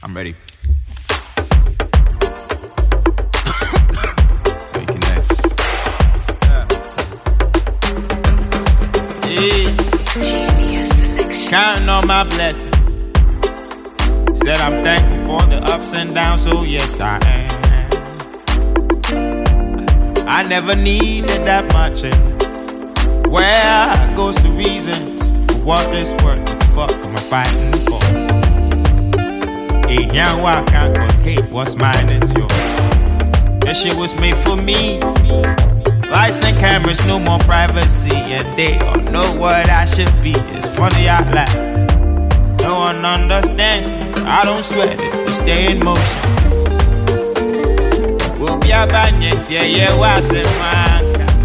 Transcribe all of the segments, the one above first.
I'm ready. Counting on my blessings. Said I'm thankful for the ups and downs, so yes I am. I never needed that much, and where goes the reasons for what is worth? What the fuck am I fighting for? Hey, yeah, why I can't cause hate, what's mine is yours. That shit was made for me. Lights and cameras, no more privacy, and they all know what I should be. It's funny I laugh, no one understands me. I don't sweat it, we stay in motion. We'll be a banyet, yeah, what's in my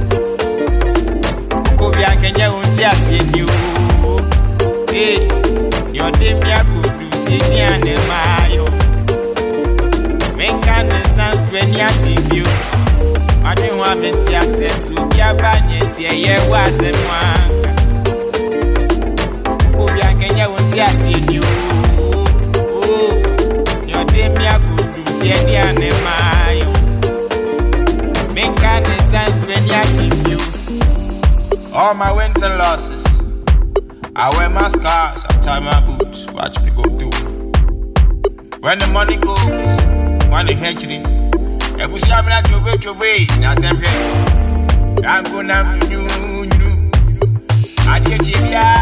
Kobia Kenya won't see you. Hey, your demia could do see and the mayo. Make an sense when you you. I didn't want to see a sense with your banyet, yeah, was in one. Kobia Kenya won't see you. Oh, your demia could do see and the mayo. Make an sense when you. All my wins and losses, I wear my scars, I tie my boots, watch me go through. When the money goes, when the hedging, I push you up to away, now I'm ready. I'm gonna do. I did you,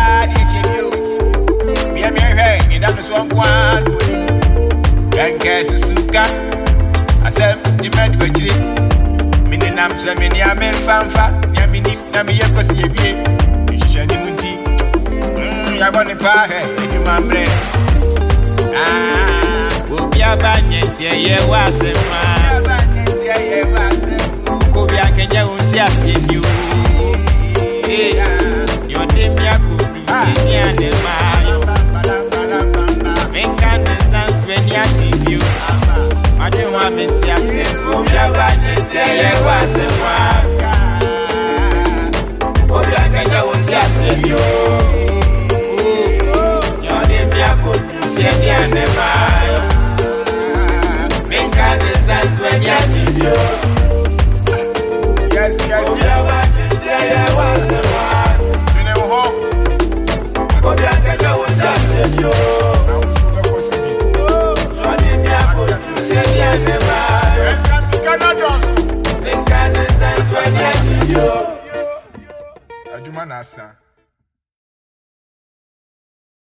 be a mere head, and I'm so one. And guess you suka, I said, you met with you. Meaning I'm swimming, I'm in fanfa. Nami yako siye Ishani munti Yabone pahe Eju mamre Ubi abanyeti ye wasema Kubi akenye unti asyenyu